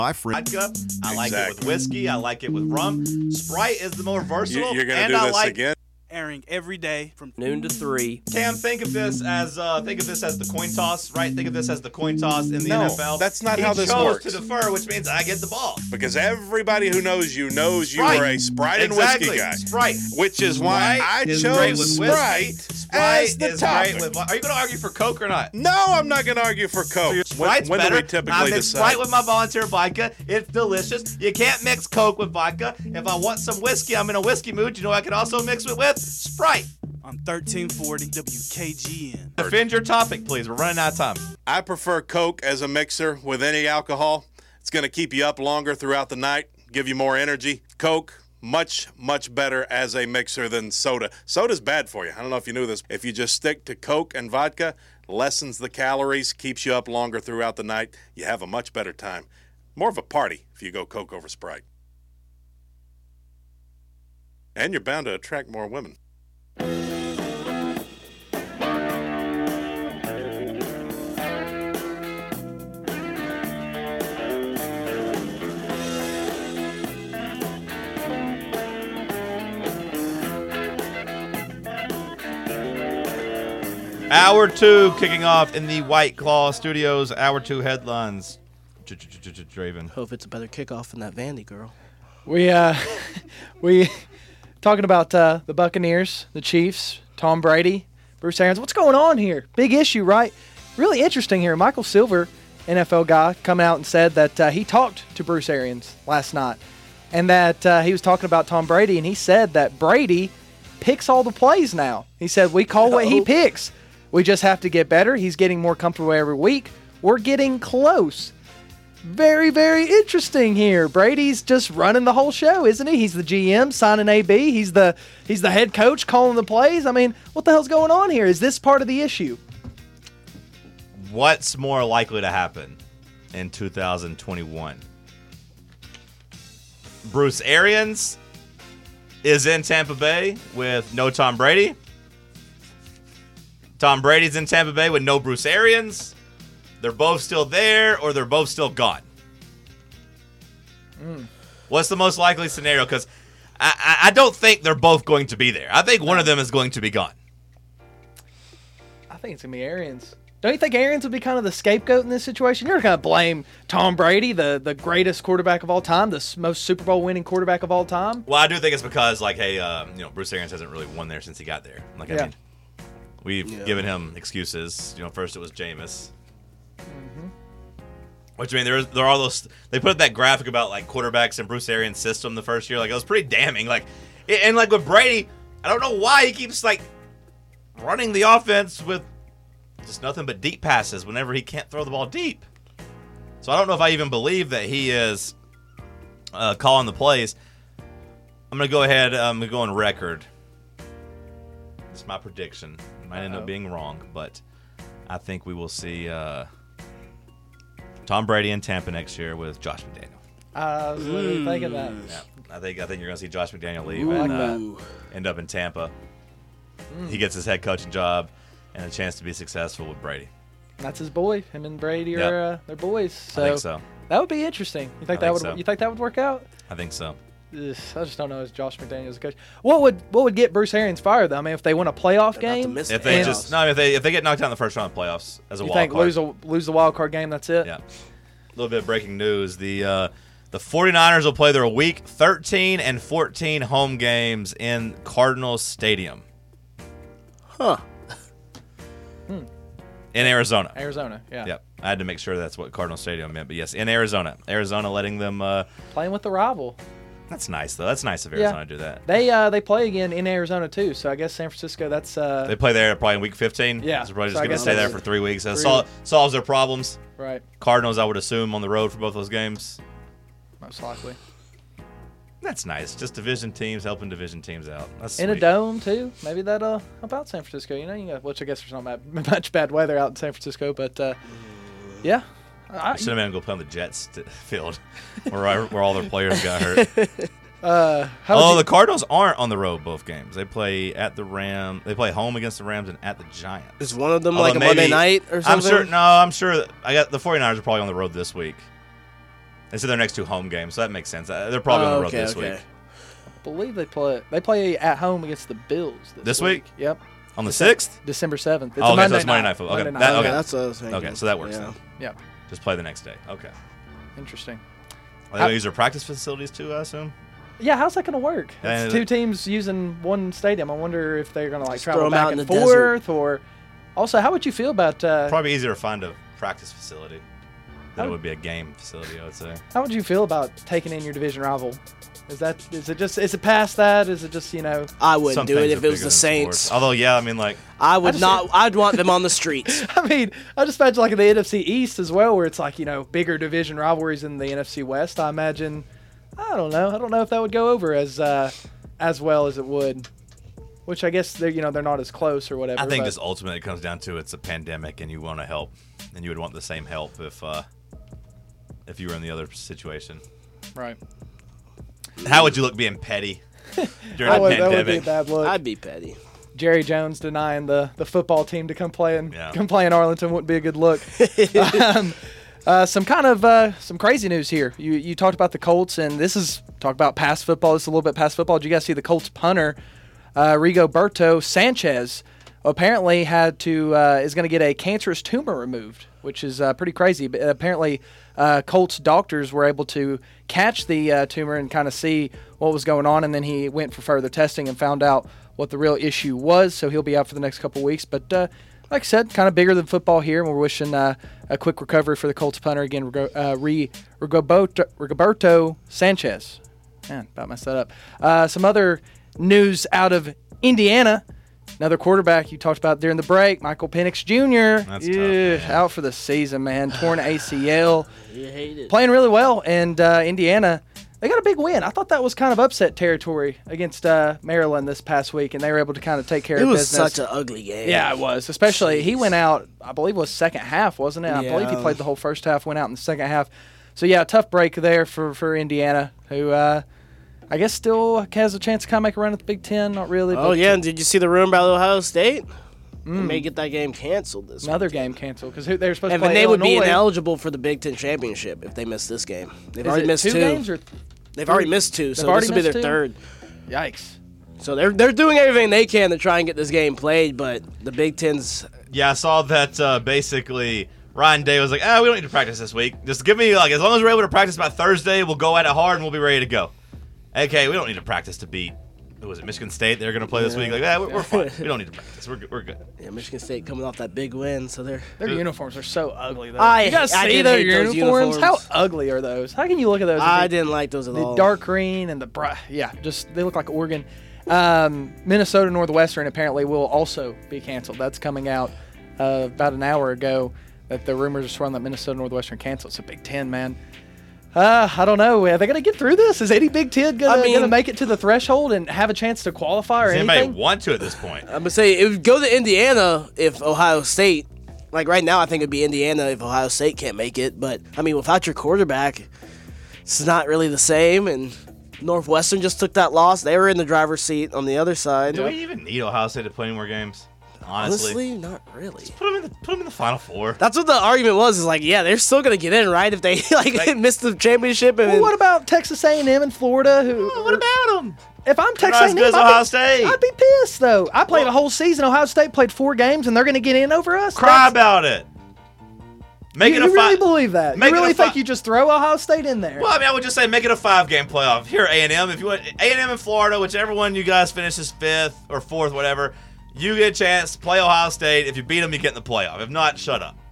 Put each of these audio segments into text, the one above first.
My friend. Vodka. I like it with whiskey. I like it with rum. Sprite is the more versatile. You're going to do this again? Airing every day from noon to 3. Cam, think of this as the coin toss, right? Think of this as the coin toss in the NFL. That's not how this works. He chose to defer, which means I get the ball. Because everybody who knows you Sprite. are a Sprite and exactly. whiskey guy. Sprite. Which is why I chose Sprite as the topic. Are you going to argue for Coke or not? No, I'm not going to argue for Coke. So Sprite's when better. do we typically I mix decide? Sprite with my volunteer vodka. It's delicious. You can't mix Coke with vodka. If I want some whiskey, I'm in a whiskey mood. You know I can also mix it with Sprite. on 1340 WKGN. Defend your topic, please. We're running out of time. I prefer Coke as a mixer with any alcohol. It's going to keep you up longer throughout the night, give you more energy. Coke, much, much better as a mixer than soda. Soda's bad for you. I don't know if you knew this. If you just stick to Coke and vodka, lessens the calories, keeps you up longer throughout the night. You have a much better time. More of a party if you go Coke over Sprite. And you're bound to attract more women. Hour 2 kicking off in the White Claw Studios. Hour 2 headlines. Draven. Hope it's a better kickoff than that Vandy girl. We talking about the Buccaneers, the Chiefs, Tom Brady, Bruce Arians. What's going on here? Big issue, right? Really interesting here. Michael Silver, NFL guy, come out and said that he talked to Bruce Arians last night and that he was talking about Tom Brady, and he said that Brady picks all the plays now. He said, we call what he picks. We just have to get better. He's getting more comfortable every week. We're getting close. Very, very interesting here. Brady's just running the whole show, isn't he? He's the GM, signing AB. He's the head coach calling the plays. I mean, what the hell's going on here? Is this part of the issue? What's more likely to happen in 2021? Bruce Arians is in Tampa Bay with no Tom Brady. Tom Brady's in Tampa Bay with no Bruce Arians. They're both still there, or they're both still gone. What's the most likely scenario? Because I don't think they're both going to be there. I think one of them is going to be gone. I think it's going to be Arians. Don't you think Arians would be kind of the scapegoat in this situation? You're going to blame Tom Brady, the greatest quarterback of all time, the most Super Bowl winning quarterback of all time? Well, I do think it's because, like, hey, Bruce Arians hasn't really won there since he got there. Like, I mean, we've given him excuses. First it was Jameis. Which, I mean, there are all those. They put that graphic about like quarterbacks in Bruce Arians' system the first year. Like, it was pretty damning. Like, and like with Brady, I don't know why he keeps like running the offense with just nothing but deep passes whenever he can't throw the ball deep. So I don't know if I even believe that he is calling the plays. I'm gonna go ahead. I'm gonna go on record. It's my prediction. It might end up being wrong, but I think we will see Tom Brady in Tampa next year with Josh McDaniel. I was literally thinking that. Yeah, I think you're going to see Josh McDaniel leave and end up in Tampa. He gets his head coaching job and a chance to be successful with Brady. That's his boy. Him and Brady are they're boys. So I think so. That would be interesting. You think that would? so. You think that would work out? I think so. Ugh, I just don't know as Josh McDaniels coach. What would get Bruce Arians fired though? I mean, if they win a playoff game, if they get knocked out in the first round of playoffs as a wild card, lose the wild card game, that's it. Yeah. A little bit of breaking news: the 49ers will play their Week 13 and 14 home games in Cardinals Stadium. Huh. In Arizona. Arizona, yeah. Yep. I had to make sure that's what Cardinal Stadium meant, but yes, in Arizona. Arizona letting them playing with the rival. That's nice though. That's nice of Arizona to do that. They play again in Arizona too. So I guess San Francisco. That's they play there probably in Week 15. Yeah, so probably just so going to stay there for 3 weeks. That solves their problems. Right. Cardinals, I would assume, on the road for both those games. Most likely. That's nice. Just division teams helping division teams out. That's in sweet. a dome too. Maybe that'll help out San Francisco. Which I guess there's not much bad weather out in San Francisco, but yeah. I should have been able to play on the Jets field where all their players got hurt. The Cardinals aren't on the road both games. They play at the Rams. They play home against the Rams and at the Giants. Is one of them like a Monday night or something? I'm sure. I got the 49ers are probably on the road this week. They said their next 2 home games, so that makes sense. They're probably on the road this week. I believe they play at home against the Bills This week? Yep. On the 6th? December 7th. It's Oh, a okay, so it's Monday night. Night Football. Okay, Monday that- night. okay. Yeah, that's what I was thinking. Okay, so that works Yeah. then. Yep. Just play the next day. Okay. Interesting. Are they going to use their practice facilities too, I assume? Yeah, how's that going to work? Yeah, It's 2 teams using one stadium. I wonder if they're going to Just travel throw 'em back out in and the forth, or also, how would you feel about Probably easier to find a practice facility than it How- would be a game facility, I would say. how would you feel about taking in your division rival? Is it past that? Is it just I wouldn't Some do it things if are it was bigger the than Saints. sports. Although, yeah, I mean, like, I would just- not. I'd want them on the streets. I mean, I just imagine like in the NFC East as well, where it's like bigger division rivalries in the NFC West. I imagine. I don't know. I don't know if that would go over as well as it would. Which I guess they're not as close or whatever. I think but- just ultimately it comes down to it's a pandemic and you want to help, and you would want the same help if you were in the other situation. right. How would you look being petty during a That would be a pandemic? bad look. I'd be petty. Jerry Jones denying the football team to come play in Yeah. Arlington wouldn't be a good look. Some crazy news here. You talked about the Colts, and this is talk about past football. This is a little bit past football. Did you guys see the Colts punter Rigoberto Sanchez apparently is going to get a cancerous tumor removed, which is pretty crazy. But apparently, Colts doctors were able to catch the tumor and kind of see what was going on, and then he went for further testing and found out what the real issue was. So he'll be out for the next couple weeks. But like I said, kind of bigger than football here, and we're wishing a quick recovery for the Colts punter again, Rigoberto Sanchez. Man, about messed that up. Some other news out of Indiana. Another quarterback you talked about during the break, Michael Penix Jr. That's tough, man. Out for the season, man. Torn ACL. You hate it. Playing really well, and Indiana, they got a big win. I thought that was kind of upset territory against Maryland this past week, and they were able to kind of take care It of was business. such an ugly game. Yeah, it was. Especially, he went out, I believe it was second half, wasn't it? I believe he Yeah. played the whole first half, went out in the second half. So, yeah, tough break there for Indiana, who I guess still has a chance to kind of make a run at the Big Ten. Not really. Oh but yeah, and did you see the rumor about Ohio State? They may get that game canceled this Another weekend. game canceled because they were supposed And to play they would be Illinois. ineligible for the Big Ten championship if they miss this game. They've Is already it missed 2 two. games or They've already missed 2, so already this will be missed their 2? third. yikes? So they're doing everything they can to try and get this game played, but the Big Ten's Yeah, I saw that basically Ryan Day was like, we don't need to practice this week. Just give me, as long as we're able to practice by Thursday, we'll go at it hard and we'll be ready to go. Okay, we don't need to practice to beat, who was it, Michigan State? They're going to play this week. Like, we're fine. We don't need to practice. We're good. Michigan State coming off that big win, so they're Their uniforms are so ugly, though. I- you guys I see did their hate those uniforms? How uniforms. ugly are those? How can you look at those? and I think- didn't like those at the all. dark green and the bright, just they look like Oregon. Minnesota Northwestern apparently will also be canceled. That's coming out about an hour ago. That the rumors are swirling that Minnesota Northwestern canceled. It's a Big Ten, man. I don't know. Are they going to get through this? Is any Big Ten going to make it to the threshold and have a chance to qualify or Does anybody anything? want to at this point? I'm gonna say it would go to Indiana if Ohio State. Like right now, I think it'd be Indiana if Ohio State can't make it. But I mean, without your quarterback, it's not really the same. And Northwestern just took that loss. They were in the driver's seat on the other side. Do we even need Ohio State to play any more games? Honestly. Honestly, not really. Put them in the Final Four. That's what the argument was. Is like, yeah, they're still gonna get in, right? If they miss the championship. And Well, what about Texas A&M and Florida? What about them? If I'm not Texas as A&M, good as Ohio State. I'd be pissed though. I played a whole season. Ohio State played 4 games, and they're going to get in over us. Cry That's- about it. Make You it a really five. believe that? make You it a really fi- think you just throw Ohio State in there? Well, I mean, I would just say make it a 5-game playoff. Here, A&M. If you want A&M and Florida, whichever one you guys finishes 5th or 4th, whatever, you get a chance to play Ohio State. If you beat them, you get in the playoff. If not, shut up.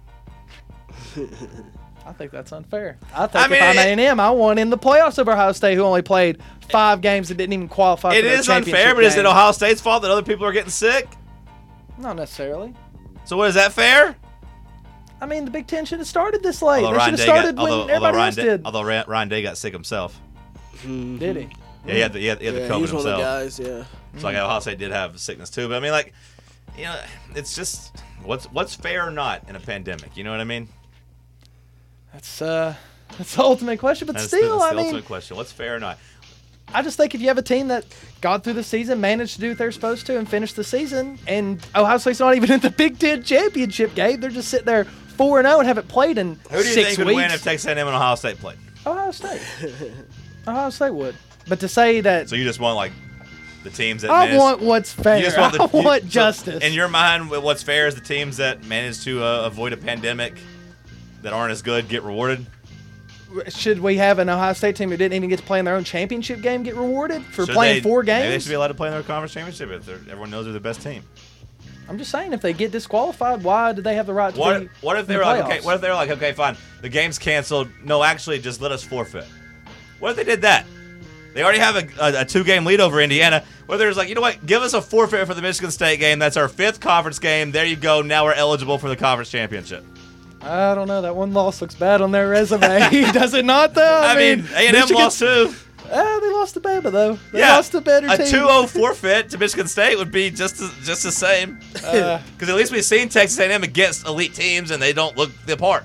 I think that's unfair. I think I mean, if I'm A&M, I want in the playoffs over Ohio State, who only played 5 games and didn't even qualify. It for the is unfair, championship but is it game. Ohio State's fault that other people are getting sick? Not necessarily. So what, is that fair? I mean, the Big Ten should have started this late. Although They Ryan should have Day started got, when although everybody Ryan else Day, did. although Ryan Day got sick himself. Did he? Yeah, he had the yeah, COVID he's one of the himself. guys. Yeah. So like Ohio State did have sickness too, but I mean, like, you know, it's just what's fair or not in a pandemic. You know what I mean? That's the ultimate question. But That's still, the I mean, ultimate question. What's fair or not? I just think if you have a team that got through the season, managed to do what they're supposed to, and finished the season, and Ohio State's not even in the Big Ten championship game, they're just sitting there 4-0 and haven't played in Who do you 6 think would weeks. win if Texas A&M and Ohio State played? Ohio State. Ohio State would. But to say that So you just want like the teams that I want what's fair. You just want I want justice. In your mind, what's fair is the teams that manage to avoid a pandemic that aren't as good get rewarded. Should we have an Ohio State team who didn't even get to play in their own championship game get rewarded for Should playing they- 4 Maybe they games? should be allowed to play in their conference championship if everyone knows they're the best team. I'm just saying, if they get disqualified, why do they have the right to What be if in they the were like, okay? playoffs? What if they were like, okay, fine, the game's canceled. No, actually, just let us forfeit. What if they did that? They already have a 2-game lead over Indiana. Where there's like, you know what? Give us a forfeit for the Michigan State game. That's our 5th conference game. There you go. Now we're eligible for the conference championship. I don't know. That one loss looks bad on their resume. Does it not, though? I mean, A&M Michigan- lost too. They lost to Bama, though. They lost to better a team. 2-0 forfeit to Michigan State would be just the same. Because at least we've seen Texas A&M against elite teams, and they don't look the part.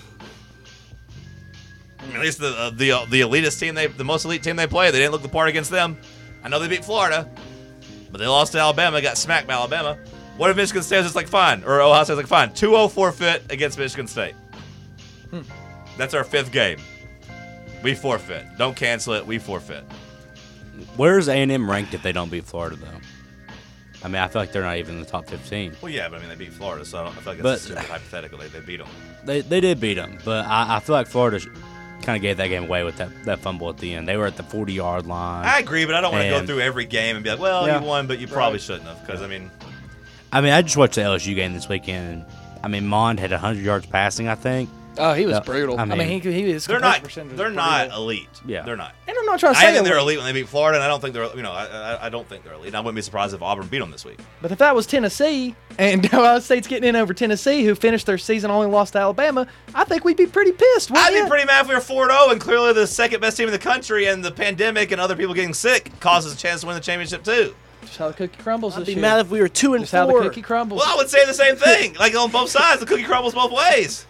I mean, at least the elitist team, the most elite team they play, they didn't look the part against them. I know they beat Florida, but they lost to Alabama, got smacked by Alabama. What if Michigan State was just like, fine, or Ohio State's like, fine, 2-0 forfeit against Michigan State. That's our 5th game. We forfeit. Don't cancel it. We forfeit. Where's A&M ranked if they don't beat Florida, though? I mean, I feel like they're not even in the top 15. Well, yeah, but I mean, they beat Florida, so I feel like But- that's super hypothetical. They beat them. They did beat them, but I feel like Florida kind of gave that game away with that fumble at the end. They were at the 40-yard line. I agree, but I don't want to go And- through every game and be like, well, Yeah. you won, but you probably shouldn't have. Because, I mean, I just watched the LSU game this weekend. I mean, Mond had 100 yards passing, I think. Oh, he was No, brutal. I I mean, mean, he his they're conversion not percentage was they're pretty not good. elite. Yeah. They're not. And I'm not trying to I say think they're elite. elite when they beat Florida, and I don't think they're, I don't think they're elite. And I wouldn't be surprised if Auburn beat them this week. But if that was Tennessee and Ohio State's getting in over Tennessee, who finished their season only lost to Alabama, I think we'd be pretty pissed. I'd wouldn't be you? pretty mad if we were 4-0 and clearly the second best team in the country, and the pandemic and other people getting sick causes a chance to win the championship too. Just how the cookie crumbles I'd this be year. mad if we were 2 and Just how the 4. cookie crumbles. Well, I would say the same thing. Like on both sides, the cookie crumbles both ways.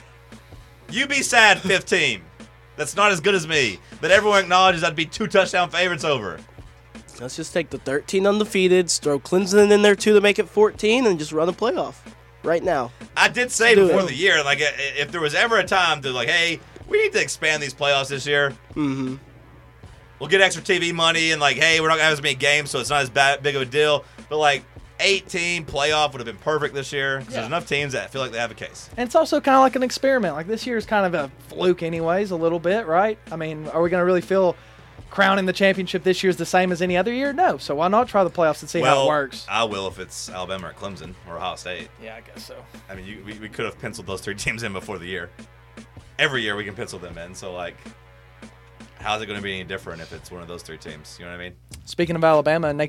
You be sad, 5th team. That's not as good as me. But everyone acknowledges I'd be 2 touchdown favorites over. Let's just take the 13 undefeated, throw Clemson in there too to make it 14, and just run a playoff right now. I did say Do before it. the year, like, if there was ever a time to, like, hey, we need to expand these playoffs this year. Mm-hmm. We'll get extra TV money, and, like, hey, we're not going to have as many games, so it's not as big of a deal. But, like, 8-team playoff would have been perfect this year. 'Cause There's enough teams that feel like they have a case. And it's also kind of like an experiment. Like this year is kind of a fluke, anyways, a little bit, right? I mean, are we going to really feel crowning the championship this year is the same as any other year? No. So why not try the playoffs and see how it works? I will if it's Alabama or Clemson or Ohio State. Yeah, I guess so. I mean, we could have penciled those 3 teams in before the year. Every year we can pencil them in. So, like, how's it going to be any different if it's one of those 3 teams? You know what I mean? Speaking of Alabama, Nick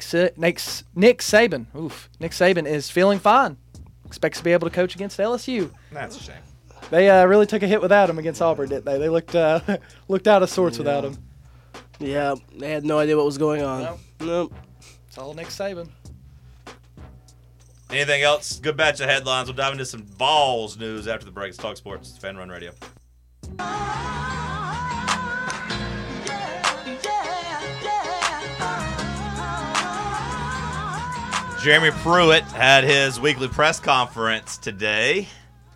Saban. Nick Saban is feeling fine. Expects to be able to coach against LSU. That's a shame. They really took a hit without him against Auburn, didn't they? They looked looked out of sorts without him. Yeah, they had no idea what was going on. Nope. It's all Nick Saban. Anything else? Good batch of headlines. We'll dive into some balls news after the breaks. Talk Sports, Fan Run Radio. Jeremy Pruitt had his weekly press conference today.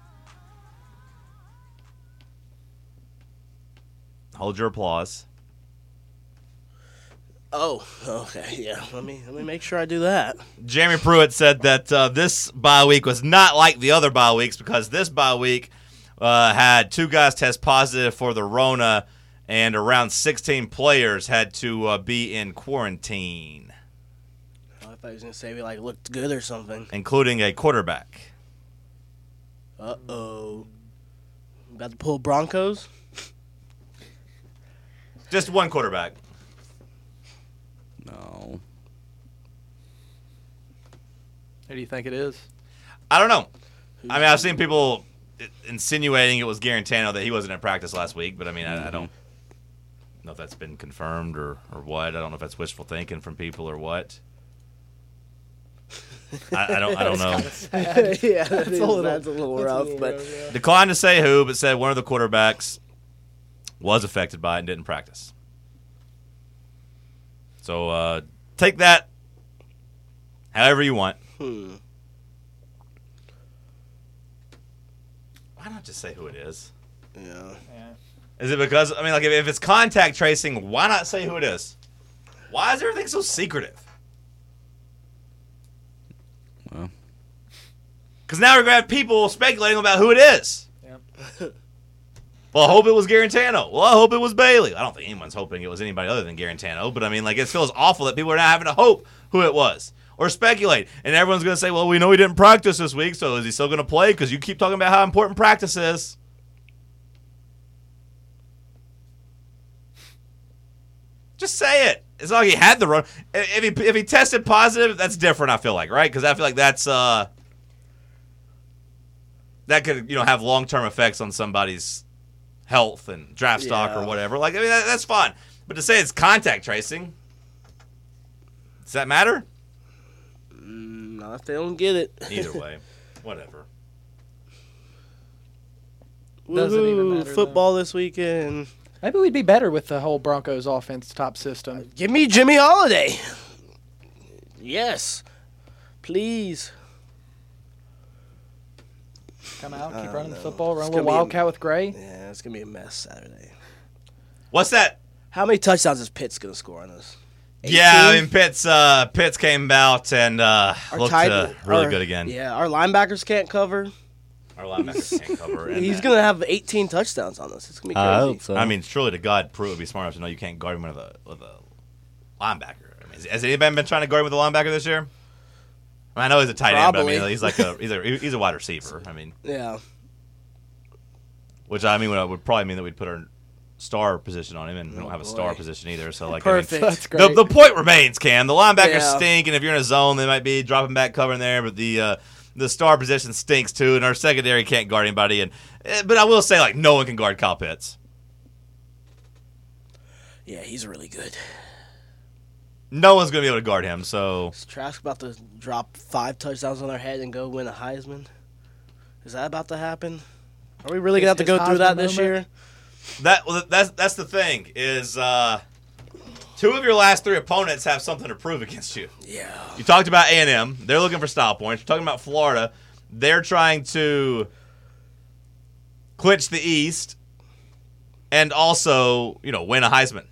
Hold your applause. Oh, okay, yeah. Let me make sure I do that. Jeremy Pruitt said that this bye week was not like the other bye weeks because this bye week had 2 guys test positive for the Rona, and around 16 players had to be in quarantine, I thought he was gonna say we looked good or something. including a quarterback. Uh-oh. About to pull Broncos? Just one quarterback. No. Who do you think it is? I don't know. I mean, I've seen people insinuating it was Garantano that he wasn't in practice last week, but I mean, I don't know if that's been confirmed or what. I don't know if that's wishful thinking from people or what. I don't know. Yeah, that's a little- that's a little rough, but Declined to say who, but said one of the quarterbacks was affected by it and didn't practice. So take that however you want. Why not just say who it is? yeah. Is it because, I mean, like, if it's contact tracing, why not say who it is? Why is everything so secretive? Well. Because now we're going to have people speculating about who it is. Yep. Well, I hope it was Garantano. Well, I hope it was Bailey. I don't think anyone's hoping it was anybody other than Garantano, but I mean, like, it feels awful that people are now having to hope who it was or speculate. And everyone's going to say, well, we know he didn't practice this week, so is he still going to play? Because you keep talking about how important practice is. Just say it. It's not like he had the run. If he tested positive, that's different, I feel like, right? Because I feel like that's that could, have long-term effects on somebody's health and draft stock or whatever. Like, I mean, that's fine. But to say it's contact tracing, does that matter? Not if they don't get it. Either way, whatever. Doesn't even Woohoo, matter, football this weekend. Maybe we'd be better with the whole Broncos offense top system. Give me Jimmy Holiday. Yes. Please. Come out, keep running the football, run It's a little gonna be wildcat with Gray. Yeah, it's going to be a mess Saturday. What's that? How many touchdowns is Pitts going to score on us? Yeah, I 18? mean, Pitts came out and looked really good again. Yeah, our linebackers can't cover. Our linebackers can't cover. And He's going to have 18 touchdowns on us. It's going to be crazy. I hope so. I mean, surely to God, Pruitt would be smart enough to know you can't guard him with a linebacker. I mean, has anybody been trying to guard him with a linebacker this year? I know he's a tight end, but I mean, he's like he's a wide receiver. I mean, Yeah. which I mean would probably mean that we'd put our star position on him, and we don't have a star boy. position either. So like, Perfect. That's I mean, great. the point remains, Cam. The linebackers Yeah. stink, and if you're in a zone, they might be dropping back covering there, but the star position stinks too, and our secondary can't guard anybody. But I will say, like, no one can guard Kyle Pitts. Yeah, he's really good. No one's gonna be able to guard him. So Is Trask about to drop 5 touchdowns on their head and go win a Heisman? Is that about to happen? Are we really going to have to His go through Heisman that this moment? year? that's the thing is 2 of your last 3 opponents have something to prove against you. Yeah. You talked about A&M. They're looking for style points. You're talking about Florida. They're trying to clinch the East and also, win a Heisman.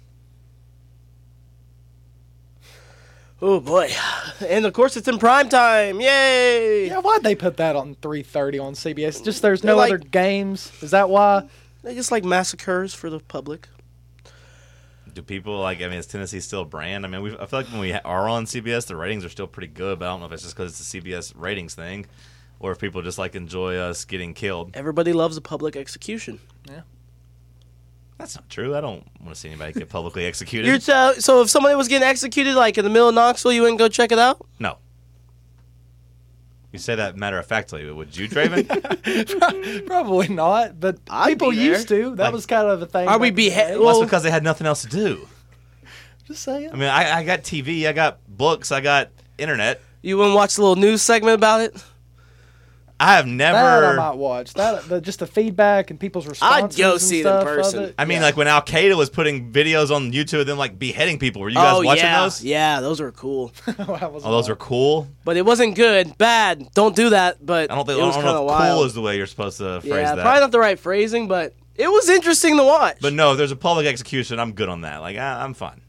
Oh, boy. And, of course, it's in prime time. Yay! Yeah, why'd they put that on 3:30 on CBS? Just there's They're no like- other games. Is that why? They just like massacres for the public. Do people is Tennessee still a brand? I mean, I feel like when we are on CBS, the ratings are still pretty good, but I don't know if it's just because it's a CBS ratings thing or if people just enjoy us getting killed. Everybody loves a public execution. That's not true. I don't want to see anybody get publicly executed. So if somebody was getting executed in the middle of Knoxville, you wouldn't go check it out? No. You say that matter-of-factly, but would you, Draven? Probably not, but I'd people be there. used to. That was kind of a thing. Are we back in the behead- day. Well, Well- that's because they had nothing else to do. Just saying. I mean, I got TV, I got books, I got internet. You wouldn't watch the little news segment about it? I have that I never... might watch. Just the feedback and people's responses. go and see it in stuff person. Of it. I mean, when Al Qaeda was putting videos on YouTube of them beheading people, were you guys watching yeah. those? Yeah, those were cool. Oh, those were cool. But it wasn't good. Bad. Don't do that. But I don't it was kind know of if wild. cool is the way you're supposed to phrase yeah, that. probably not the right phrasing, but it was interesting to watch. But no, if there's a public execution, I'm good on that. I'm fine.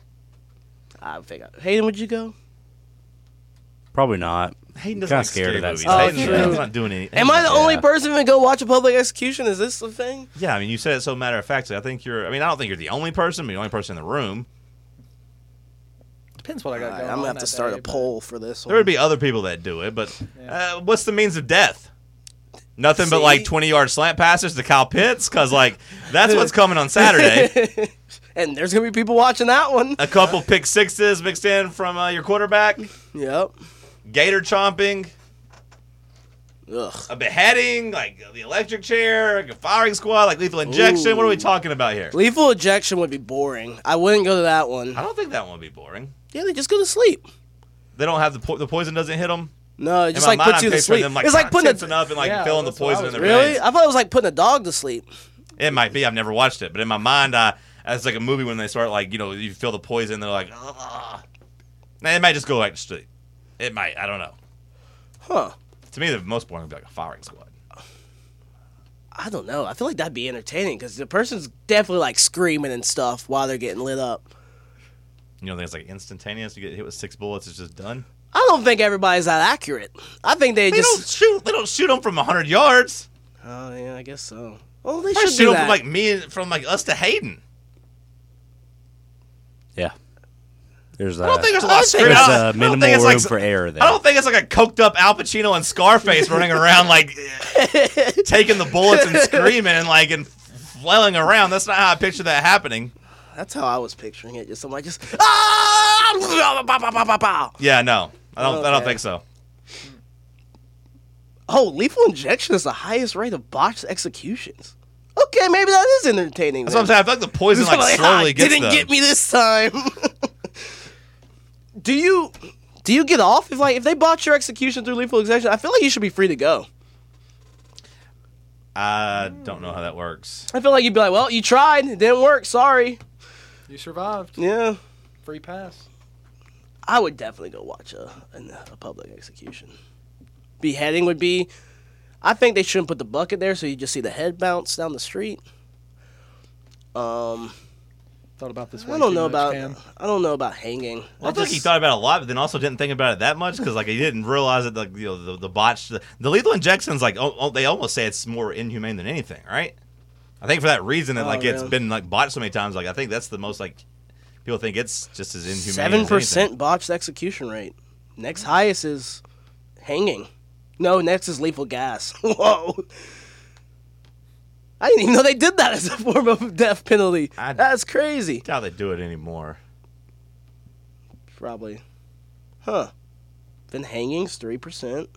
I think Hayden, would you go? Probably not. Hayden Kinda doesn't like scared scary of that movies. stuff. Hayden's true. not doing anything. Am I the only Yeah. person that go watch a public execution? Is this the thing? Yeah, I mean, you said it so matter-of-factly. I don't think you're the only person, but you're the only person in the room. Depends what I got going on. I'm gonna have to that start day, a but- poll for this one. There would be other people that do it, but what's the means of death? Nothing but See? 20-yard slant passes to Kyle Pitts, because that's what's coming on Saturday. And there's gonna be people watching that one. A couple pick sixes mixed in from your quarterback, Yep. gator chomping, Ugh. a beheading, the electric chair, a firing squad, lethal injection. Ooh. What are we talking about here? Lethal ejection would be boring. I wouldn't go to that one. I don't think that one would be boring. Yeah, they just go to sleep. They don't have the poison doesn't hit them. No, it just In my mind, puts you I'm to picturing sleep. them It's like putting tensing up and Yeah, filling the that's what I poison in was- their really. veins. I thought it was like putting a dog to sleep. It might be. I've never watched it, but in my mind, it's like a movie when they start you feel the poison. They're like, ugh. Now, it might just go back to sleep. It might. I don't know. Huh. To me, the most boring would be a firing squad. I don't know. I feel like that'd be entertaining because the person's definitely like screaming and stuff while they're getting lit up. You know, it's like instantaneous. You get hit with 6 bullets, it's just done. I don't think everybody's that accurate. I think they just They don't shoot them from 100 yards. Oh yeah, I guess so. Well, they They should shoot do them that. from us to Hayden. Yeah. There's I don't think there's a lot of There's, screaming. there's I don't minimal think it's room like for error there. I don't think it's like a coked up Al Pacino and Scarface running around like taking the bullets and screaming and like and flailing around. That's not how I picture that happening. That's how I was picturing it. Just somebody just ah! Yeah, no, I don't Okay. think so. Oh, lethal injection is the highest rate of botched executions. Okay, maybe that is entertaining. That's what I'm saying. I feel like the poison like slowly gets didn't them. get me this time. Do you get off if they botch your execution through lethal injection? I feel like you should be free to go. I don't know how that works. I feel like you'd be like, well, you tried, it didn't work. Sorry. You survived. Yeah, Free pass. I would definitely go watch a public execution. Beheading would be. I think they shouldn't put the bucket there, so you just see the head bounce down the street. Thought about this. I way don't too know much, about. Cam. I don't know about hanging. Well, I feel like he thought about it a lot, but then also didn't think about it that much because like he didn't realize that like the botched the lethal injections like they almost say it's more inhumane than anything, right? I think for that reason that like it's really? been like botched so many times, like I think that's the most like people think it's just as inhumane. 7% botched execution rate. Next highest is hanging. No, next is lethal gas. Whoa. I didn't even know they did that as a form of death penalty. That's crazy. How they do it anymore? Probably. Huh. Then hanging's 3%.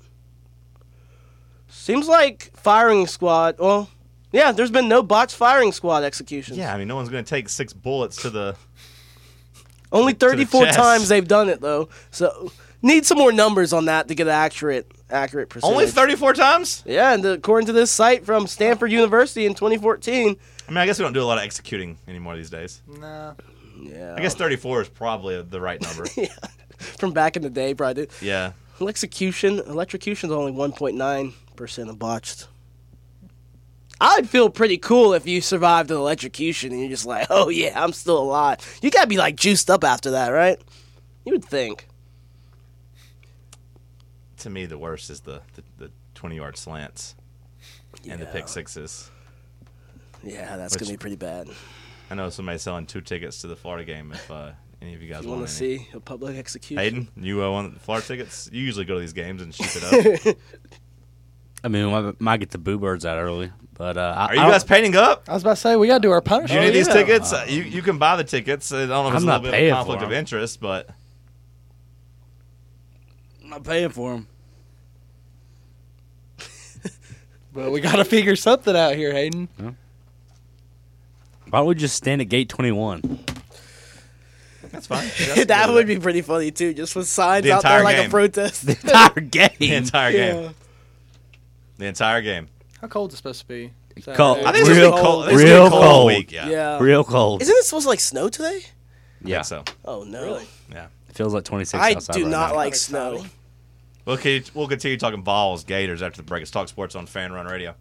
Seems like firing squad. Well, yeah, there's been no botched firing squad executions. Yeah, I mean no one's going to take 6 bullets to the. Only to the 34 chest. times they've done it, though. So, need some more numbers on that to get an accurate percentage. Only 34 times? Yeah, and according to this site from Stanford University in 2014. I mean, I guess we don't do a lot of executing anymore these days. Nah. Yeah. I guess 34 is probably the right number. From back in the day, probably. Yeah. Electrocution's only 1.9% of botched. I'd feel pretty cool if you survived an electrocution and you're just like, oh yeah, I'm still alive. You gotta be like juiced up after that, right? You would think. To me, the worst is the 20-yard slants and the pick sixes. Yeah, that's gonna be pretty bad. I know somebody's selling 2 tickets to the Florida game if any of you guys You want want to any. see a public execution? Hayden, you want Florida tickets? You usually go to these games and shoot it up. I mean, we might get the boo birds out early, but Are you guys painting up? I was about to say we gotta do our Do punishment. you need these yeah. tickets? You can buy the tickets. I don't know if it's I'm a not little bit of paying a for conflict of them. interest, but I'm not paying for them. But we gotta figure something out here, Hayden. Why don't we just stand at gate 21? that's fine. That would be pretty funny too, just with signs The out there entire like game. a protest. The entire game. the entire game. Yeah. The entire game. How cold is it supposed to be? Cold. Saturday? I think it's Real gonna be cold. I think cold. it's gonna be Real a cold cold. week. Yeah. Yeah. Real cold. Isn't it supposed to like snow today? Yeah. I think so. Oh no. Yeah. It feels like 26 I outside do right not now. like snow. We'll continue talking Vols, Gators after the break. It's Talk Sports on Fan Run Radio.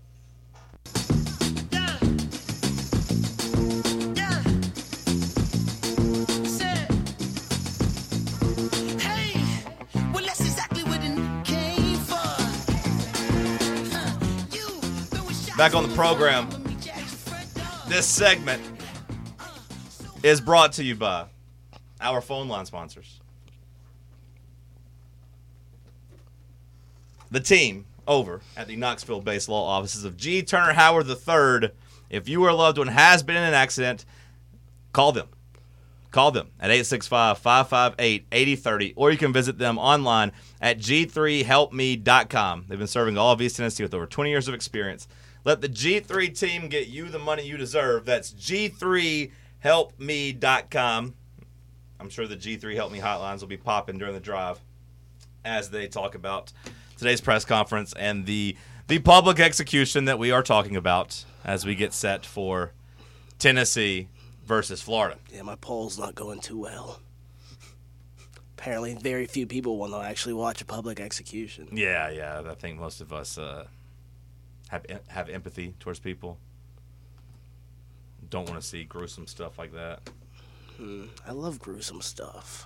Back on the program. This segment is brought to you by our phone line sponsors. The team over at the Knoxville-based law offices of G. Turner Howard III. If you or a loved one has been in an accident, call them. Call them at 865-558-8030, or you can visit them online at g3helpme.com. They've been serving all of East Tennessee with over 20 years of experience. Let the G3 team get you the money you deserve. That's g3helpme.com. I'm sure the G3 Help Me hotlines will be popping during the drive as they talk about today's press conference and the public execution that we are talking about as we get set for Tennessee versus Florida. Yeah, my poll's not going too well. Apparently, very few people want to actually watch a public execution. Yeah, I think most of us have empathy towards people. Don't want to see gruesome stuff like that. I love gruesome stuff.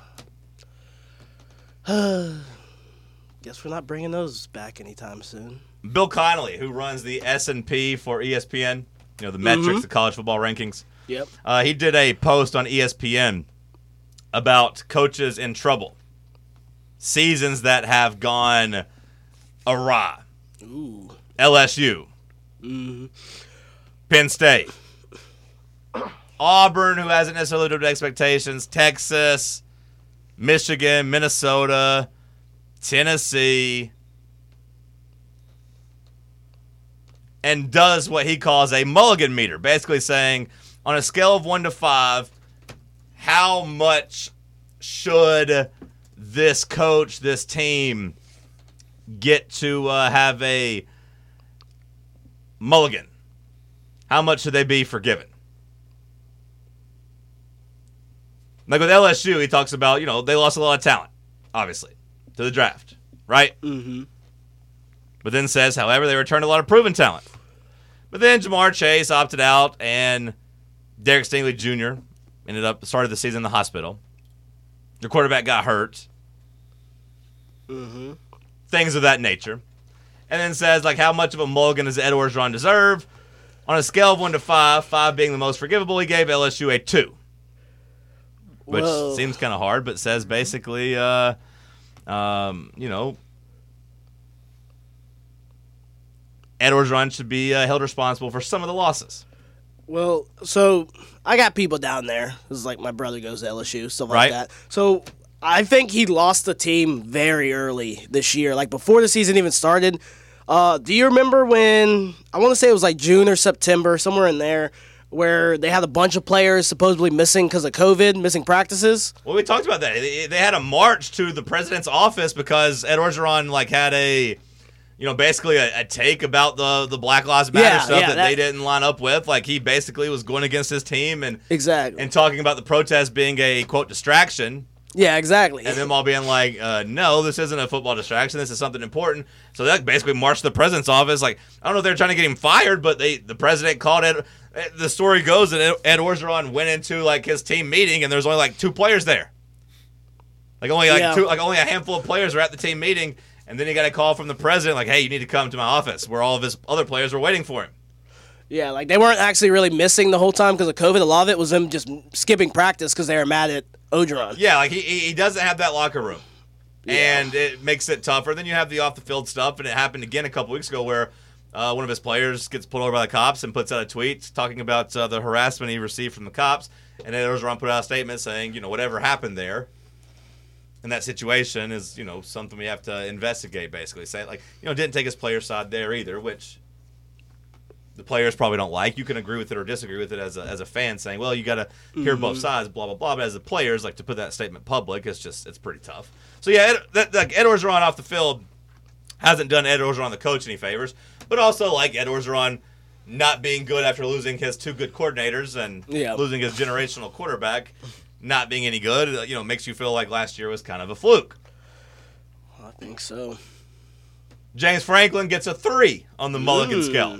Guess we're not bringing those back anytime soon. Bill Connolly, who runs the S&P for ESPN, the metrics, the college football rankings. Yep. He did a post on ESPN about coaches in trouble. Seasons that have gone awry. Ooh. LSU. Penn State. Auburn, who hasn't necessarily lived up to expectations. Texas. Michigan. Minnesota. Tennessee. And does what he calls a mulligan meter. Basically saying, on a scale of 1 to 5, how much should this coach, this team, get to have a mulligan? How much should they be forgiven? Like with LSU, he talks about, they lost a lot of talent, obviously, to the draft, right? Mm-hmm. But then says, however, they returned a lot of proven talent. But then Jamar Chase opted out, and Derek Stingley Jr. started the season in the hospital. Your quarterback got hurt. Mm-hmm. Things of that nature. And then says, how much of a mulligan does Ed Orgeron deserve? On a scale of 1 to 5, 5 being the most forgivable, he gave LSU a 2. Which seems kind of hard, but says basically, Ed Orgeron should be held responsible for some of the losses. Well, so I got people down there. This is like my brother goes to LSU, stuff like Right. that. So I think he lost the team very early this year, like before the season even started. Do you remember when, I want to say it was like June or September, somewhere in there, where they had a bunch of players supposedly missing because of COVID, missing practices? Well, we talked about that. They had a march to the president's office because Ed Orgeron had a, basically a take about the Black Lives Matter stuff that they didn't line up with. He basically was going against his team and Exactly. and talking about the protest being a quote distraction. Yeah, exactly. And them all being like, no, this isn't a football distraction. This is something important. So they basically marched to the president's office. I don't know if they're trying to get him fired, but the president called Ed. The story goes that Ed Orgeron went into his team meeting, and there's only 2 players there. Only a handful of players were at the team meeting, and then he got a call from the president, hey, you need to come to my office, where all of his other players were waiting for him. Yeah, they weren't actually really missing the whole time because of COVID. A lot of it was them just skipping practice because they were mad at Orgeron. Yeah, he doesn't have that locker room. Yeah. And it makes it tougher. Then you have the off-the-field stuff, and it happened again a couple weeks ago where one of his players gets pulled over by the cops and puts out a tweet talking about the harassment he received from the cops. And Ed Orgeron put out a statement saying, whatever happened there in that situation is, something we have to investigate, basically. Say, didn't take his player side there either, which the players probably don't like. You can agree with it or disagree with it as a fan, saying, well, you got to hear both sides, blah, blah, blah. But as the players, to put that statement public, it's pretty tough. So, yeah, Ed Orgeron off the field hasn't done Ed Orgeron, the coach, any favors. But also, Ed Orgeron not being good after losing his 2 good coordinators and losing his generational quarterback, not being any good, makes you feel like last year was kind of a fluke. I think so. James Franklin gets a 3 on the mulligan scale.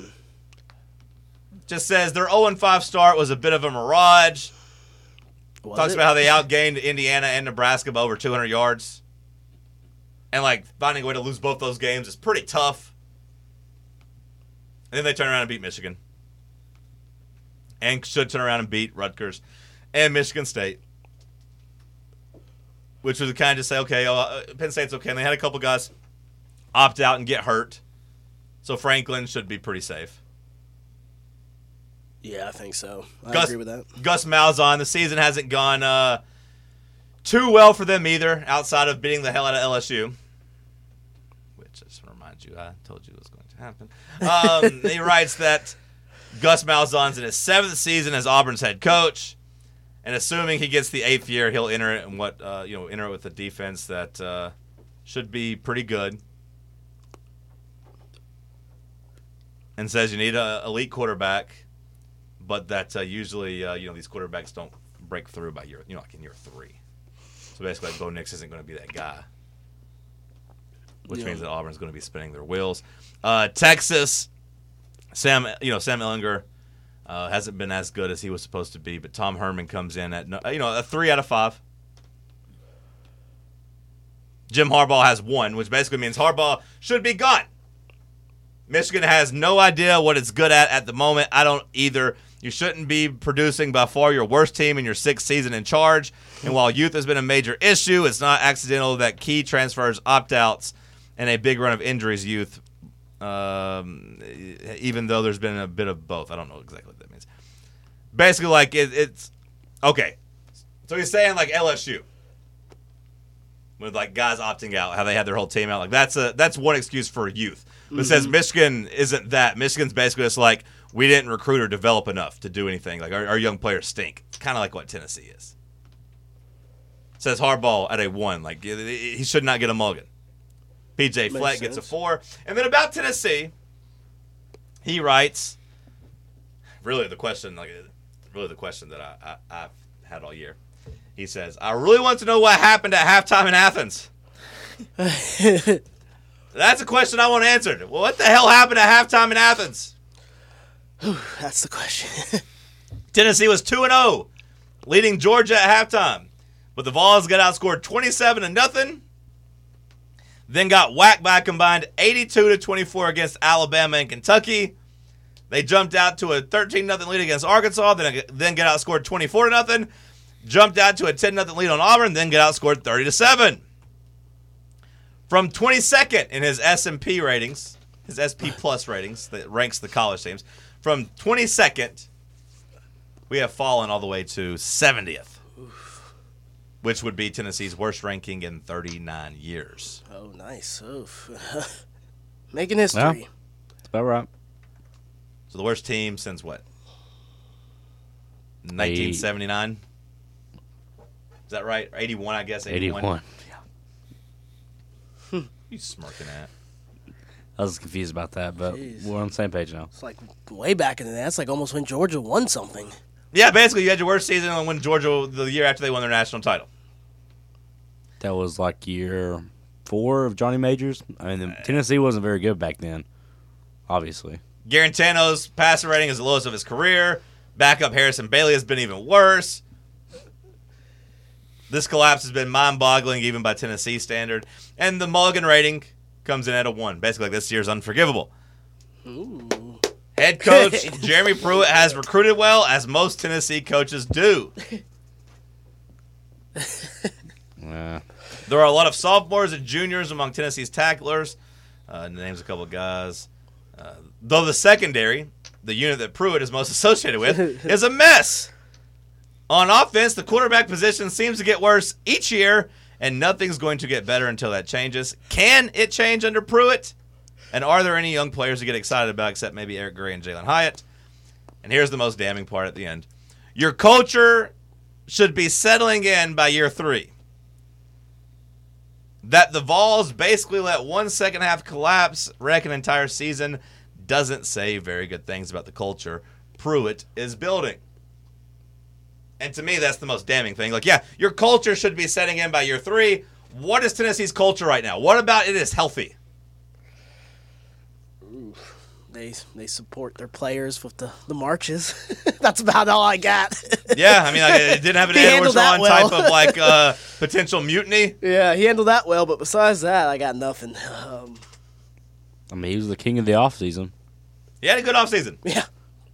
Just says their 0-5 start was a bit of a mirage. Talks about how they outgained Indiana and Nebraska by over 200 yards. And, finding a way to lose both those games is pretty tough. And then they turn around and beat Michigan. And should turn around and beat Rutgers and Michigan State. Which was kind of just say, okay, Penn State's okay. And they had a couple guys opt out and get hurt. So Franklin should be pretty safe. Yeah, I think so. I Gus, agree with that. Gus Malzahn, the season hasn't gone too well for them either, outside of beating the hell out of LSU. Which, I just want to remind you, I told you it was going to happen. He writes that Gus Malzahn's in his 7th season as Auburn's head coach, and assuming he gets the 8th year, he'll enter it in enter it with a defense that should be pretty good. And says you need an elite quarterback, but that usually these quarterbacks don't break through by year in year 3. So basically, Bo Nix isn't going to be that guy, which means that Auburn's going to be spinning their wheels. Texas Sam Ehlinger hasn't been as good as he was supposed to be, but Tom Herman comes in at a 3 out of 5. Jim Harbaugh has 1, which basically means Harbaugh should be gone. Michigan has no idea what it's good at the moment. I don't either. You shouldn't be producing by far your worst team in your 6th season in charge. And while youth has been a major issue, it's not accidental that key transfers, opt-outs, and a big run of injuries youth, even though there's been a bit of both. I don't know exactly what that means. Basically, like, it's okay. So he's saying, like, LSU. With, like, guys opting out, how they had their whole team out. Like, that's one excuse for youth. But it says Michigan isn't that. Michigan's basically just like, we didn't recruit or develop enough to do anything. Like, our young players stink. It's kind of like what Tennessee is. It says Harbaugh at a 1. Like, he should not get a mulligan. P.J. Fleck gets a 4. And then about Tennessee, he writes, really the question that I've had all year. He says, I really want to know what happened at halftime in Athens. That's a question I want answered. Well, what the hell happened at halftime in Athens? That's the question. Tennessee was 2-0, leading Georgia at halftime. But the Vols got outscored 27-0. Then got whacked by a combined 82-24 against Alabama and Kentucky. They jumped out to a 13-0 lead against Arkansas, then got outscored 24-0. Jumped out to a 10-0 lead on Auburn, then got outscored 30-7. From 22nd in his S&P ratings, his SP Plus ratings that ranks the college teams, from 22nd, we have fallen all the way to 70th, which would be Tennessee's worst ranking in 39 years. Oh, nice. Oof. Making history. Yeah, that's about right. So the worst team since what? 1979? Is that right? 81, I guess. 81. You smirking at? I was confused about that, but Jeez. we're on the same page now. It's like way back in the day. That's like almost when Georgia won something. Yeah, basically you had your worst season when Georgia, the year after they won their national title. That was like year 4 of Johnny Majors. I mean, Tennessee wasn't very good back then, obviously. Garantano's passer rating is the lowest of his career. Backup Harrison Bailey has been even worse. This collapse has been mind-boggling even by Tennessee standard. And the Mulligan rating comes in at a 1. Basically, like, this year's unforgivable. Ooh. Head coach Jeremy Pruitt has recruited well, as most Tennessee coaches do. Yeah. There are a lot of sophomores and juniors among Tennessee's tacklers. Names a couple of guys. Though the secondary, the unit that Pruitt is most associated with, is a mess. On offense, the quarterback position seems to get worse each year, and nothing's going to get better until that changes. Can it change under Pruitt? And are there any young players to get excited about except maybe Eric Gray and Jalen Hyatt? And here's the most damning part at the end. Your culture should be settling in by year 3. That the Vols basically let one second half collapse, wreck an entire season, doesn't say very good things about the culture Pruitt is building. And to me, that's the most damning thing. Like, yeah, your culture should be setting in by year 3. What is Tennessee's culture right now? What about it is healthy? They support their players with the marches. That's about all I got. Yeah, I mean, like, it didn't have an He Ed handled that Orgeron well. type of, like, potential mutiny. Yeah, he handled that well, but besides that, I got nothing. I mean, he was the king of the offseason. He had a good offseason. Yeah.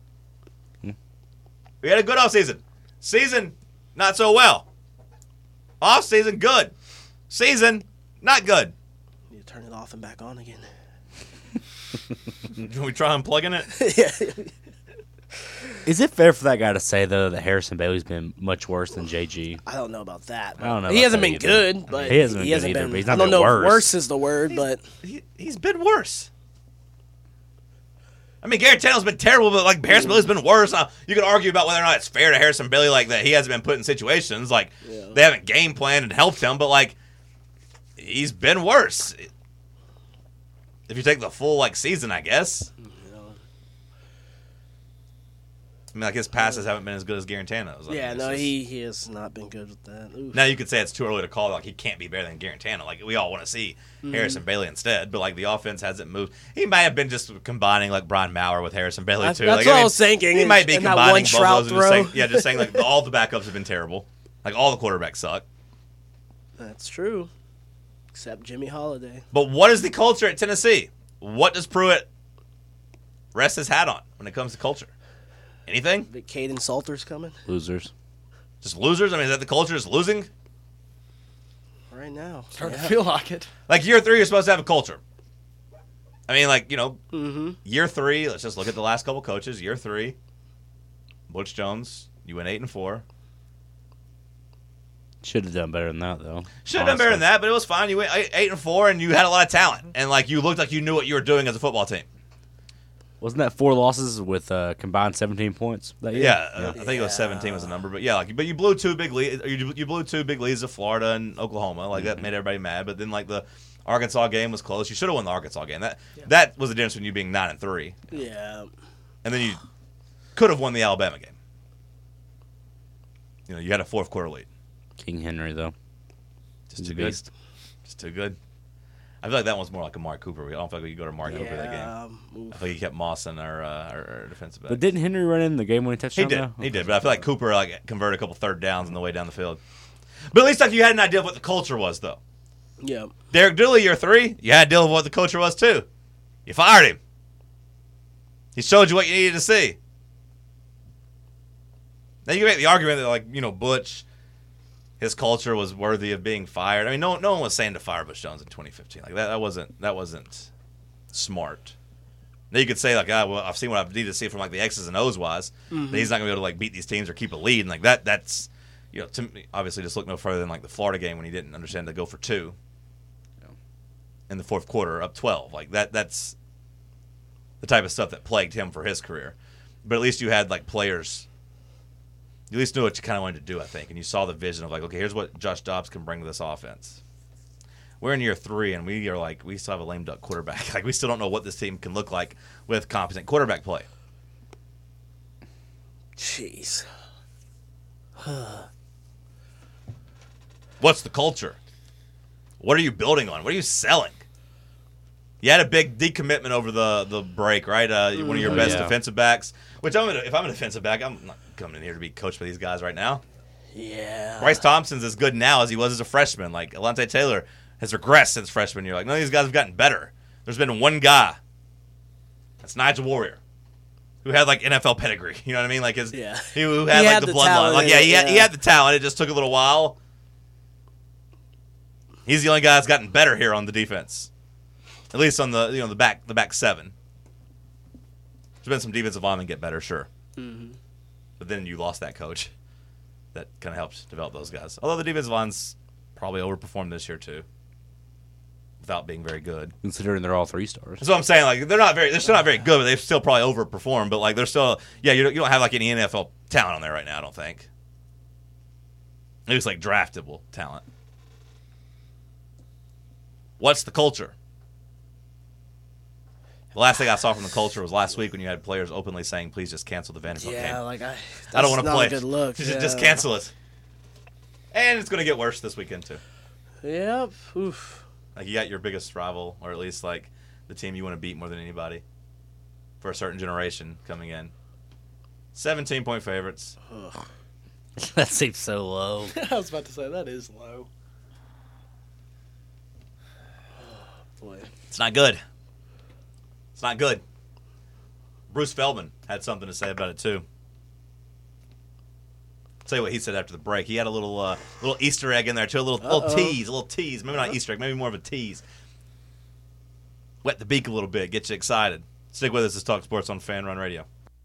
We had a good offseason. Season, not so well. Offseason, good. Season, not good. Need to turn it off and back on again. Can we try unplugging it? Yeah. Is it fair for that guy to say, though, that Harrison Bailey's been much worse than JG? I don't know about that. I don't know He about hasn't that been either. good, but He hasn't been good either, but he's not I don't been know worse. if worse is the word, but He's been worse. I mean, Garantano's been terrible, but, like, Harrison Bailey's been worse. Now, you can argue about whether or not it's fair to Harrison Bailey, like, that he hasn't been put in situations. Like, they haven't game planned and helped him, but, like, he's been worse. If you take the full, like, season, I guess. I mean, like his passes haven't been as good as Garantano's. I Yeah, mean, no, it's just- he has not been good with that. Oof. Now you could say it's too early to call. Like he can't be better than Garantano. Like we all want to see Harrison Bailey instead, but like the offense hasn't moved. He might have been just combining like Brian Maurer with Harrison Bailey too. That's Like, what I mean, was thinking. He might be and that combining one both Trout of those. And throw. just saying like all the backups have been terrible. Like all the quarterbacks suck. That's true. Except Jimmy Holiday. But what is the culture at Tennessee? What does Pruitt rest his hat on when it comes to culture? Anything? The Caden Salter's coming Losers. Just losers? I mean, is that the culture? Just losing? right now. Starting to feel like it. Like year 3, you're supposed to have a culture. I mean, like, Mm-hmm. year 3, let's just look at the last couple coaches. Year 3, Butch Jones, you went 8-4. Should have done better than that, though. Should have done better than that, but it was fine. You went 8-4, and you had a lot of talent. And, like, you looked like you knew what you were doing as a football team. Wasn't that 4 losses with combined 17 points that year? Yeah, I think it was 17 was the number. But, yeah, like, but you blew 2 big leads. You blew 2 big leads to Florida and Oklahoma. Like, that made everybody mad. But then, like, the Arkansas game was close. You should have won the Arkansas game. That was the difference between you being 9-3. Yeah. And then you could have won the Alabama game. You had a fourth quarter lead. King Henry, though. Just He's too a good. beast. Just too good. I feel like that one's more like a Mark Cooper. I don't feel like we could go to Mark Cooper that game. I feel like he kept Moss in our defensive back. But didn't Henry run in the game-winning He touchdown? did. though? He did. But I feel like Cooper converted a couple third downs on the way down the field. But at least like you had an idea of what the culture was, though. Yeah. Derek Dooley, year 3, you had a deal of what the culture was, too. You fired him. He showed you what you needed to see. Now you can make the argument that, like, Butch, his culture was worthy of being fired. I mean, no one was saying to fire Butch Jones in 2015. Like that wasn't smart. Now you could say like, well, I've seen what I need to see from like the X's and O's wise. That he's not gonna be able to like beat these teams or keep a lead, and like that's to me, obviously just look no further than like the Florida game when he didn't understand to go for 2 in the fourth quarter up 12. Like that's the type of stuff that plagued him for his career. But at least you had like players. You at least knew what you kind of wanted to do, I think, and you saw the vision of like, okay, here's what Josh Dobbs can bring to this offense. We're in year 3, and we still have a lame duck quarterback. Like we still don't know what this team can look like with competent quarterback play. Jeez. What's the culture? What are you building on? What are you selling? You had a big decommitment over the break, right? One of your best defensive backs. Which if I'm a defensive back, I'm not coming in here to be coached by these guys right now. Yeah. Bryce Thompson's as good now as he was as a freshman. Like Alontae Taylor has regressed since freshman year. Like none of these guys have gotten better. There's been one guy. That's Nigel Warrior, who had like NFL pedigree. You know what I mean? Like who had like the bloodline. talent Like in he it, had the talent. It just took a little while. He's the only guy that's gotten better here on the defense. At least on the back 7. There's been some defensive linemen get better, sure. Mm-hmm. But then you lost that coach. That kind of helped develop those guys. Although the defensive lines probably overperformed this year too, without being very good. Considering they're all 3 stars. That's what I'm saying. Like they're still not very good, but they've still probably overperformed. But like they're still, you don't have like any NFL talent on there right now. I don't think. It was like draftable talent. What's the culture? The last thing I saw from the culture was last week when you had players openly saying, "Please just cancel the Vanderbilt game." Yeah, like I don't want to play. Not a good look. Just cancel it. And it's going to get worse this weekend too. Yep. Oof. Like you got your biggest rival, or at least like the team you want to beat more than anybody, for a certain generation coming in. 17-point favorites. That seems so low. I was about to say, that is low. Boy. It's not good. It's not good. Bruce Feldman had something to say about it too. I'll tell you what he said after the break. He had a little Easter egg in there too, a little tease. Maybe not Easter egg, maybe more of a tease. Wet the beak a little bit, get you excited. Stick with us. This Talk Sports on Fan Run Radio.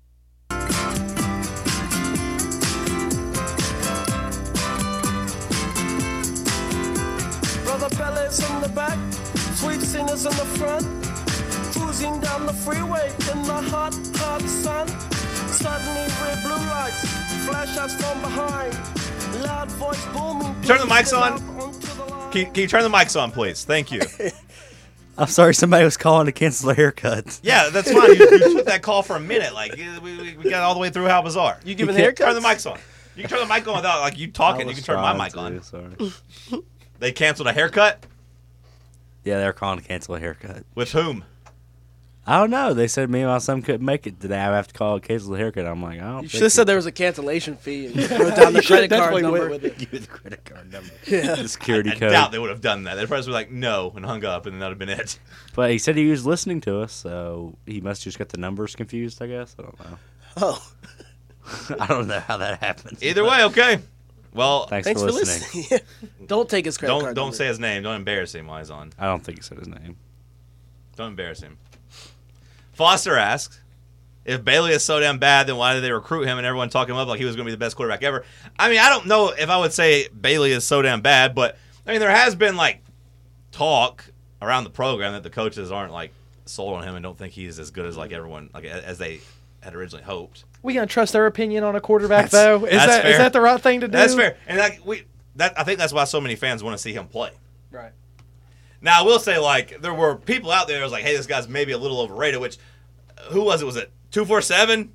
Brother Bella's in the back, sweet singers in the front, cruising down the freeway in the hot, hot sun. Suddenly red blue lights flash us from behind, loud voice booming. Turn the mics on. Can you turn the mics on, please? Thank you. I'm sorry, somebody was calling to cancel a haircut. Yeah, that's fine. You took that call for a minute. Like we got all the way through how bizarre. You giving can't Turn the haircuts? mics on. You can turn the mic on without like you talking. You can turn my mic on. Sorry. They canceled a haircut Yeah, they were calling to cancel a haircut. with whom? I don't know. They said me and my son couldn't make it today. I have to call cancel the haircut. I'm like, I don't. You should have said there was a cancellation fee and wrote down the You should've credit card definitely number. went with it. Give me the credit card number. Yeah. The security I code. doubt they would have done that. They'd probably be like no and hung up, and then that'd have been it. But he said he was listening to us, so he must just got the numbers confused. I guess I don't know. Oh, I don't know how that happens. Either way, okay. Well, Thanks thanks for for listening. listening. Don't take his credit don't card. don't number. say his name. Don't embarrass him while he's on. I don't think he said his name. Don't embarrass him. Foster asks, if Bailey is so damn bad, then why did they recruit him and everyone talk him up like he was going to be the best quarterback ever? I mean, I don't know if I would say Bailey is so damn bad, but I mean, there has been like talk around the program that the coaches aren't like sold on him and don't think he's as good as like everyone, like as they had originally hoped. We gonna trust their opinion on a quarterback That's- though? Is that's that is fair. that the right thing to do? That's fair, and like I think that's why so many fans want to see him play. Right. Now, I will say, like, there were people out there that was like, hey, this guy's maybe a little overrated, which, who was it? Was it 247?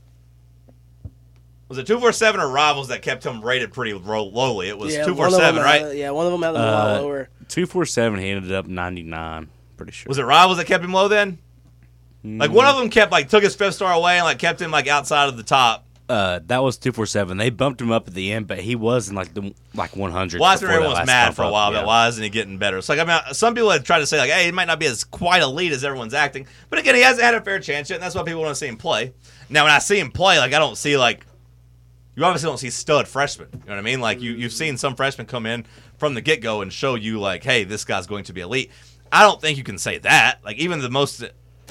Was it 247 or Rivals that kept him rated pretty lowly? It was Yeah, 247, right? Yeah, one of them had him a lot lower. 247. He ended up 99. Pretty sure. Was it Rivals that kept him low then? Like, one of them took his 5th star away and, like, kept him, like, outside of the top. That was 247. They bumped him up at the end, but he was in like the 100. Well, that's when everyone was mad for a while about why isn't he getting better. So, like, I mean, some people had tried to say, like, hey, he might not be as quite elite as everyone's acting. But again, he hasn't had a fair chance yet, and that's why people want to see him play. Now, when I see him play, like, I don't see, like, you obviously don't see stud freshmen. You know what I mean? Like, you've seen some freshmen come in from the get-go and show you, like, hey, this guy's going to be elite. I don't think you can say that. Like, even the most,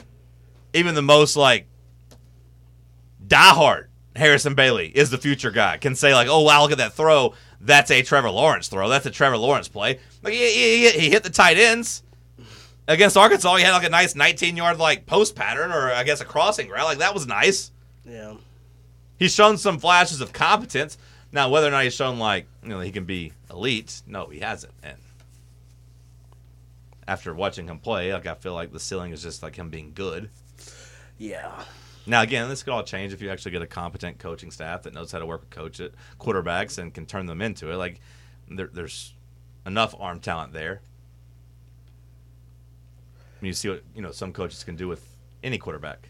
like, diehard Harrison Bailey is the future guy. Can say, like, oh, wow, look at that throw. That's a Trevor Lawrence throw. That's a Trevor Lawrence play. Like, he hit the tight ends. Against Arkansas, he had, like, a nice 19-yard, like, post pattern or, I guess, a crossing route. Like, that was nice. Yeah. He's shown some flashes of competence. Now, whether or not he's shown, like, you know, he can be elite, no, he hasn't. And after watching him play, like, I feel like the ceiling is just, like, him being good. Yeah. Now, again, this could all change if you actually get a competent coaching staff that knows how to work with quarterbacks and can turn them into it. Like, there's enough arm talent there. I mean, you see what, you know, some coaches can do with any quarterback.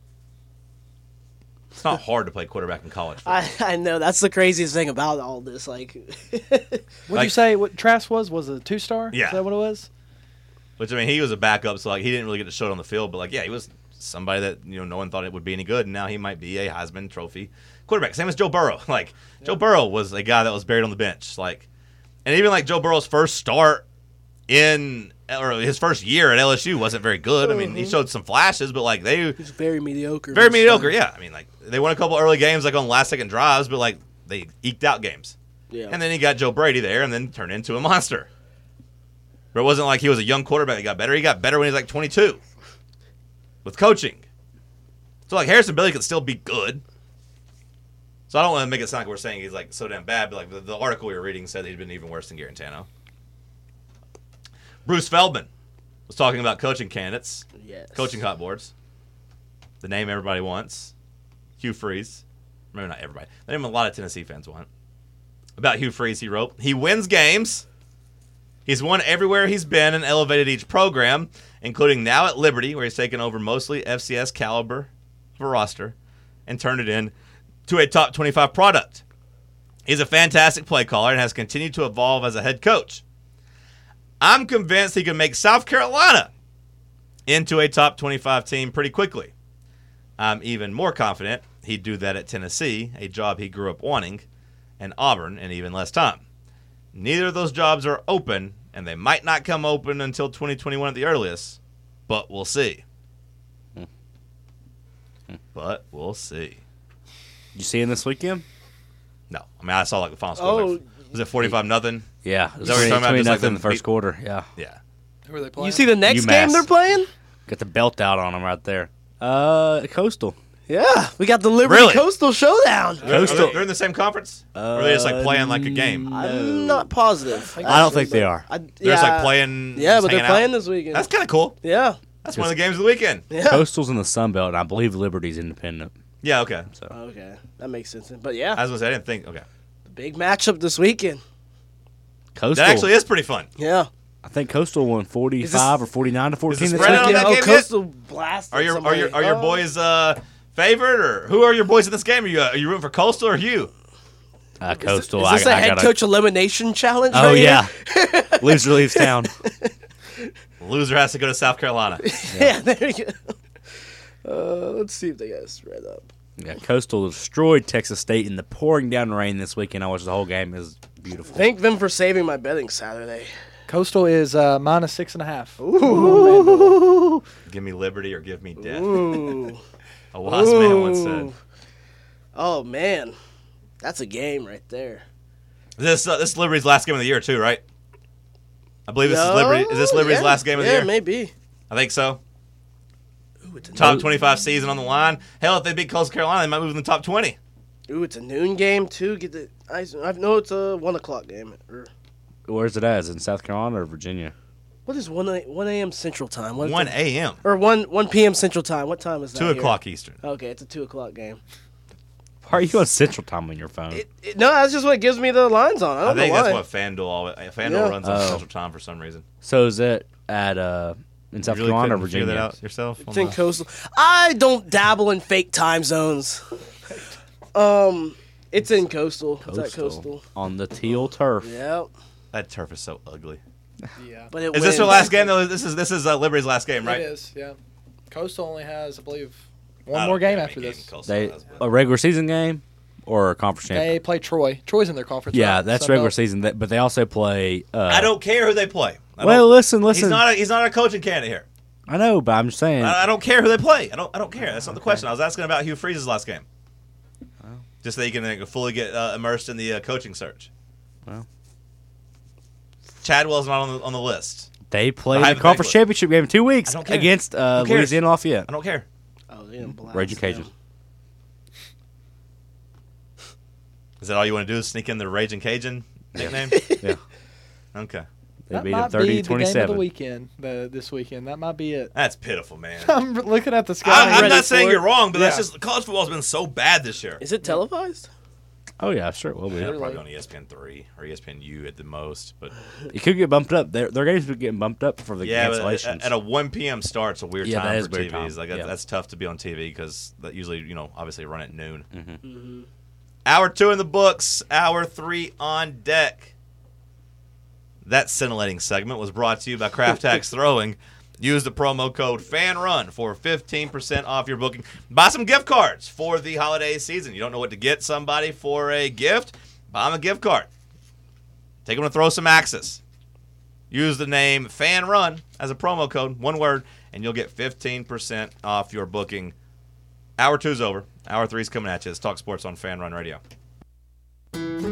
It's not hard to play quarterback in college. I know. That's the craziest thing about all this. Like, What did you say? What Trask was? Was it a 2-star? Yeah. Is that what it was? Which, I mean, he was a backup, so, like, he didn't really get to show it on the field. But, like, yeah, he was somebody that, you know, no one thought it would be any good, and now he might be a Heisman Trophy quarterback. Same as Joe Burrow. Like, Joe Burrow was a guy that was buried on the bench. Like, and even, like, Joe Burrow's first start or his first year at LSU wasn't very good. I mean, he showed some flashes, but, like, he's very mediocre. very mediocre, yeah. I mean, like, they won a couple early games, like, on last-second drives, but, like, they eked out games. Yeah. And then he got Joe Brady there and then turned into a monster. But it wasn't like he was a young quarterback that got better. He got better when he was like 22 with coaching. So, like, Harrison Bailey could still be good. So I don't want to make it sound like we're saying he's, like, so damn bad, but, like, the article we were reading said that he'd been even worse than Garantano. Bruce Feldman was talking about coaching candidates, Yes. coaching hot boards. The name everybody wants, Hugh Freeze. Maybe not everybody. The name a lot of Tennessee fans want. About Hugh Freeze, he wrote, he wins games. He's won everywhere he's been and elevated each program, including now at Liberty, where he's taken over mostly FCS caliber of a roster and turned it in to a top 25 product. He's a fantastic play caller and has continued to evolve as a head coach. I'm convinced he can make South Carolina into a top 25 team pretty quickly. I'm even more confident he'd do that at Tennessee, a job he grew up wanting, and Auburn in even less time. Neither of those jobs are open, and they might not come open until 2021 at the earliest, but we'll see. But we'll see. You see him this weekend? No. I mean, I saw, like, the final score. Like, was it 45-0? Yeah. It was that what you're talking about? 20 Just like nothing in the them first quarter. Yeah. Yeah. Who are they You see the next UMass. game they're playing? Got the belt out on him right there. Coastal. Yeah, we got the Liberty Really? Coastal Showdown. They're in the same conference? Or are they just like playing like a game? I'm not positive. I don't think they are. They're just like playing. Yeah, just but they're hanging out? playing this weekend. That's kind of cool. Yeah. That's one of the games of the weekend. Yeah. Coastal's in the Sun Belt, and I believe Liberty's independent. Yeah, okay. So Okay, that makes sense. But yeah, I was going to say, I didn't think. Okay. the big matchup this weekend. Coastal. That actually is pretty fun. Yeah. I think Coastal won 45 or 49 to 14 is the this spread out weekend. on that Oh, game Coastal blasted Are your somebody. boys favored, or who are your boys in this game? Are you rooting for Coastal or Hugh? Coastal. Is this a I head gotta- coach elimination challenge? Oh right yeah, here? loser leaves town. Loser has to go to South Carolina. Yeah. There you go. Let's see if they got a spread up. Yeah, Coastal destroyed Texas State in the pouring down rain this weekend. I watched the whole game. It was beautiful. Thank them for saving my betting Saturday. Coastal is minus 6.5. Ooh. Give me liberty or give me death. Ooh. A wise man once said. Oh man, that's a game right there. This is Liberty's last game of the year too, right? I believe this is No? Liberty. Is this Liberty's Yeah. last game of the Yeah, year? maybe. I think so. Ooh, it's a Top noon- 25 season on the line. Hell, if they beat Coastal Carolina, they might move in the top 20. Ooh, it's a noon game too. Get the. I know it's a 1:00 game. Or Where's it at? Is it in South Carolina or Virginia? what is 1 a.m. Central Time? What is 1 it? a.m. Or 1 p.m. Central Time. What time is that? 2 here? o'clock Eastern. Okay, it's a 2:00 game. Why are you on Central Time on your phone? No, that's just what gives me the lines on. I I don't think know that's why. what FanDuel Yeah. runs on Oh. Central Time for some reason. So is it at in South You really Carolina or couldn't figure Virginia? that out yourself? It's in Coastal. I don't dabble in fake time zones. It's in Coastal. It's at Coastal. On the teal turf. Yep. That turf is so ugly. Yeah. But it Is this their wins. last game though? This is Liberty's last game, right? It is, yeah. Coastal only has, I believe, one more game after this. A regular season game or a conference They championship? play Troy. Troy's in their conference. Yeah, right? that's Sun regular Belt. season. But they also play. I don't care who they play. Well, listen. He's not a coaching candidate here. I know, but I'm just saying. I don't care who they play. I don't care. That's not the question. I was asking about Hugh Freeze's last game. Just so you can fully get immersed in the coaching search. Well. Chadwell's not on the list. They play I the have conference the championship game in 2 weeks I don't care. against cares? Louisiana Lafayette. I don't care. Oh, they didn't blast Raging them. Cajuns. Is that all you want to do is sneak in the Raging Cajun nickname? Yeah. Okay. They That beat them might be the game of the 30-27. weekend this weekend. That might be it. That's pitiful, man. I'm looking at the sky. I'm ready not saying for it. you're wrong, but that's Yeah. just college football's been so bad this year. Is it televised? Oh yeah, sure it will be. They're probably on ESPN 3 or ESPN U at the most, but It could get bumped up. Their games would get bumped up for the yeah, but cancellations. at a 1 p.m. start, it's a weird Yeah, that time is for weird TVs. time. Like Yeah. that's tough to be on TV because that usually obviously run at noon. Mm-hmm. Hour 2 in the books. Hour 3 on deck. That scintillating segment was brought to you by Kraft Tax Throwing. Use the promo code FANRUN for 15% off your booking. Buy some gift cards for the holiday season. You don't know what to get somebody for a gift? Buy them a gift card. Take them to throw some axes. Use the name FANRUN as a promo code, one word, and you'll get 15% off your booking. Hour 2's over. Hour 3's coming at you. It's Talk Sports on FanRun Radio.